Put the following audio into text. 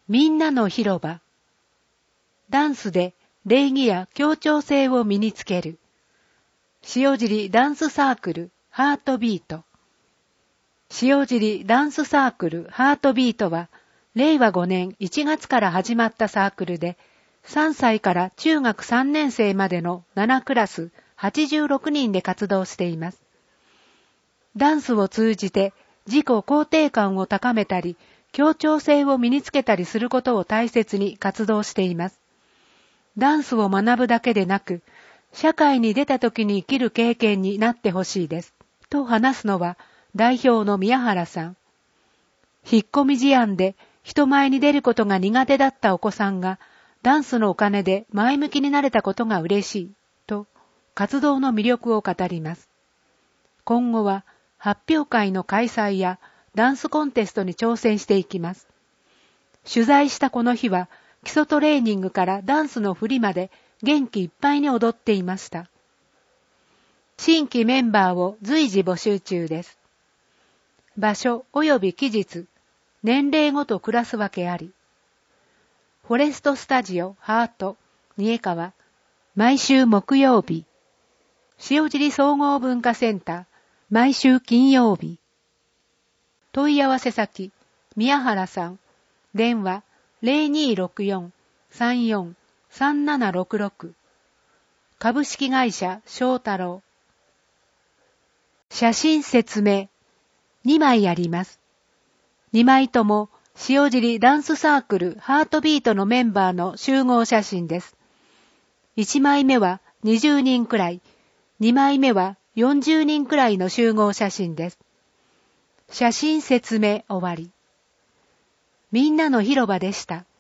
みんなの広場。ダンスで礼儀や協調性を身につける。塩尻ダンスサークルハートビート。塩尻ダンスサークルハートビートは、令和5年1月から始まったサークルで、3歳から中学3年生までの7クラス86人で活動しています。ダンスを通じて自己肯定感を高めたり、協調性を身につけたりすることを大切に活動しています。ダンスを学ぶだけでなく、社会に出た時に生きる経験になってほしいです。と話すのは代表の宮原さん。引っ込み思案で人前に出ることが苦手だったお子さんが、ダンスのお金で前向きになれたことが嬉しい、と活動の魅力を語ります。今後は発表会の開催やダンスコンテストに挑戦していきます。取材したこの日は、基礎トレーニングからダンスの振りまで元気いっぱいに踊っていました。新規メンバーを随時募集中です。場所及び期日、年齢ごとクラス分けあり。フォレストスタジオハート、三重川、毎週木曜日。塩尻総合文化センター、毎週金曜日。問い合わせ先、宮原さん、電話0264-34-3766。株式会社翔太郎。写真説明、2枚あります。2枚とも、塩尻ダンスサークルハートビートのメンバーの集合写真です。1枚目は20人くらい、2枚目は40人くらいの集合写真です。写真説明終わり。みんなの広場でした。